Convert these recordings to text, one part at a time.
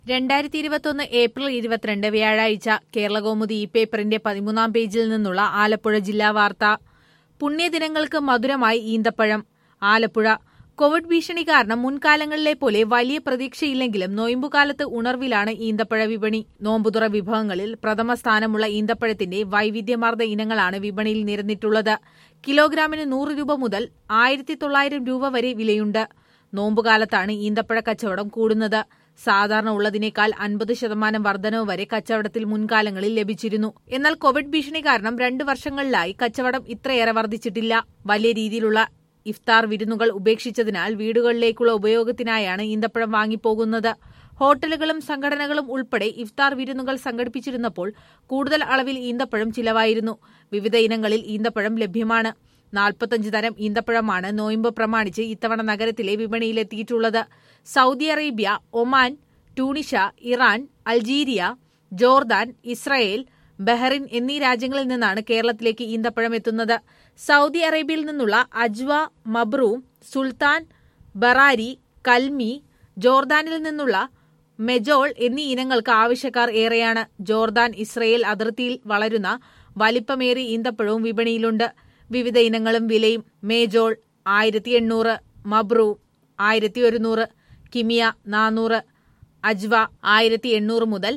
2021 April 22 വ്യാഴാഴ്ച കേരളകൗമുദി ഈ പേപ്പറിന്റെ 13-ാം പേജിൽ നിന്നുള്ള ആലപ്പുഴ ജില്ലാ വാർത്ത. പുണ്യദിനങ്ങൾക്ക് മധുരമായി ഈന്തപ്പഴം. ആലപ്പുഴ. കോവിഡ് ഭീഷണി കാരണം മുൻകാലങ്ങളിലെ പോലെ വലിയ പ്രതീക്ഷയില്ലെങ്കിലും നോയമ്പുകാലത്ത് ഉണർവിലാണ് ഈന്തപ്പഴ വിപണി. നോമ്പുതുറ വിഭവങ്ങളിൽ പ്രഥമ സ്ഥാനമുള്ള ഈന്തപ്പഴത്തിന്റെ വൈവിധ്യമാർന്ന ഇനങ്ങളാണ് വിപണിയിൽ നിരന്നിട്ടുള്ളത്. കിലോഗ്രാമിന് 100 രൂപ മുതൽ 1900 രൂപ വരെ വിലയുണ്ട്. നോമ്പുകാലത്താണ് ഈന്തപ്പഴ കച്ചവടം കൂടുന്നത്. സാധാരണ ഉള്ളതിനേക്കാൾ 50% വർധനവ് വരെ കച്ചവടത്തിൽ മുൻകാലങ്ങളിൽ ലഭിച്ചിരുന്നു. എന്നാൽ കോവിഡ് ഭീഷണി കാരണം 2 വർഷങ്ങളിലായി കച്ചവടം ഇത്രയേറെ വർദ്ധിച്ചിട്ടില്ല. വലിയ രീതിയിലുള്ള ഇഫ്താർ വിരുന്നുകൾ ഉപേക്ഷിച്ചതിനാൽ വീടുകളിലേക്കുള്ള ഉപയോഗത്തിനായാണ് ഈന്തപ്പഴം വാങ്ങിപ്പോകുന്നത്. ഹോട്ടലുകളും സംഘടനകളും ഉൾപ്പെടെ ഇഫ്താർ വിരുന്നുകൾ സംഘടിപ്പിച്ചിരുന്നപ്പോൾ കൂടുതൽ അളവിൽ ഈന്തപ്പഴം ചിലവായിരുന്നു. വിവിധ ഇനങ്ങളിൽ ഈന്തപ്പഴം ലഭ്യമാണ്. 45 തരം ഈന്തപ്പഴമാണ് നോയമ്പ് പ്രമാണിച്ച് ഇത്തവണ നഗരത്തിലെ വിപണിയിലെത്തിയിട്ടുള്ളത്. Saudi Arabia, Oman, Tunisia, Iran, Algeria, Jordan, Israel, Bahrain എന്നീ രാജ്യങ്ങളിൽ നിന്നാണ് കേരളത്തിലേക്ക് ഈന്തപ്പഴം എത്തുന്നത്. സൗദി അറേബ്യയിൽ നിന്നുള്ള അജ്വ, മബ്രൂം, സുൽത്താൻ, ബറാരി, കൽമി, ജോർദാനിൽ നിന്നുള്ള മെജോൾ എന്നീ ഇനങ്ങൾക്ക് ആവശ്യക്കാർ ഏറെയാണ്. ജോർദാൻ ഇസ്രായേൽ അതിർത്തിയിൽ വളരുന്ന വലിപ്പമേറിയ ഈന്തപ്പഴവും വിപണിയിലുണ്ട്. വിവിധ ഇനങ്ങളും വിലയും. മേജോൾ 1800, മബ്രൂം 1100, കിമിയ 400, അജ്വ 1800 മുതൽ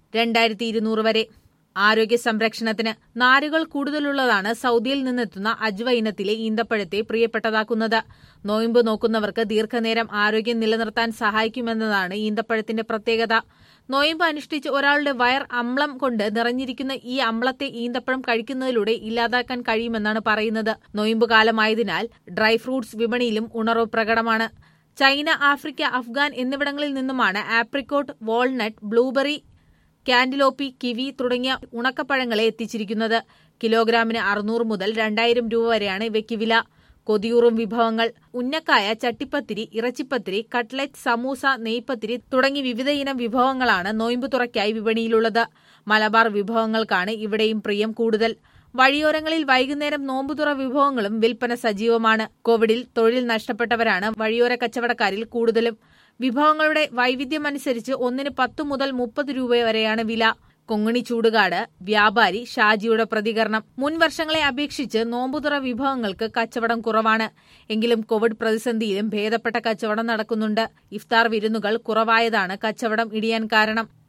2200 വരെ. ആരോഗ്യ സംരക്ഷണത്തിന് നാരുകൾ കൂടുതലുള്ളതാണ് സൗദിയിൽ നിന്നെത്തുന്ന അജ്വ ഇനത്തിലെ ഈന്തപ്പഴത്തെ പ്രിയപ്പെട്ടതാക്കുന്നത്. നോയമ്പ് നോക്കുന്നവർക്ക് ദീർഘനേരം ആരോഗ്യം നിലനിർത്താൻ സഹായിക്കുമെന്നതാണ് ഈന്തപ്പഴത്തിന്റെ പ്രത്യേകത. നോയമ്പ് അനുഷ്ഠിച്ച് ഒരാളുടെ വയർ അമ്ളം കൊണ്ട് നിറഞ്ഞിരിക്കുന്ന ഈ അമ്ലത്തെ ഈന്തപ്പഴം കഴിക്കുന്നതിലൂടെ ഇല്ലാതാക്കാൻ കഴിയുമെന്നാണ് പറയുന്നത്. നോയമ്പ് കാലമായതിനാൽ ഡ്രൈ ഫ്രൂട്ട്സ് വിപണിയിലും ഉണർവ് പ്രകടമാണ്. ചൈന, ആഫ്രിക്ക, അഫ്ഗാൻ എന്നിവിടങ്ങളിൽ നിന്നുമാണ് apricot, walnut, blueberry, cantaloupe, kiwi തുടങ്ങിയ ഉണക്കപ്പഴങ്ങളെ എത്തിച്ചിരിക്കുന്നത്. കിലോഗ്രാമിന് 600 മുതൽ 2000 രൂപ വരെയാണ് ഇവയ്ക്ക് വില. കൊതിയൂറും വിഭവങ്ങൾ. ഉന്നക്കായ, ചട്ടിപ്പത്തിരി, ഇറച്ചിപ്പത്തിരി, കട്ട്ലറ്റ്, സമൂസ, നെയ്പത്തിരി തുടങ്ങി വിവിധയിനം വിഭവങ്ങളാണ് നോയമ്പ് തുറയ്ക്കായി വിപണിയിലുള്ളത്. മലബാർ വിഭവങ്ങൾക്കാണ് ഇവിടെയും പ്രിയം കൂടുതൽ. വഴിയോരങ്ങളിൽ വൈകുന്നേരം നോമ്പുതുറ വിഭവങ്ങളും വിൽപ്പന സജീവമാണ്. കോവിഡിൽ തൊഴിൽ നഷ്ടപ്പെട്ടവരാണ് വഴിയോര കച്ചവടക്കാരിൽ കൂടുതലും. വിഭവങ്ങളുടെ വൈവിധ്യമനുസരിച്ച് ഒന്നിന് 10 മുതൽ 30 രൂപ വരെയാണ് വില. കൊങ്ങണി ചൂടുകാട് വ്യാപാരി ഷാജിയുടെ പ്രതികരണം. മുൻ വർഷങ്ങളെ അപേക്ഷിച്ച് നോമ്പുതുറ വിഭവങ്ങൾക്ക് കച്ചവടം കുറവാണ്. എങ്കിലും കോവിഡ് പ്രതിസന്ധിയിലും ഭേദപ്പെട്ട കച്ചവടം നടക്കുന്നുണ്ട്. ഇഫ്താർ വിരുന്നുകൾ കുറവായതാണ് കച്ചവടം ഇടിയാൻ കാരണം.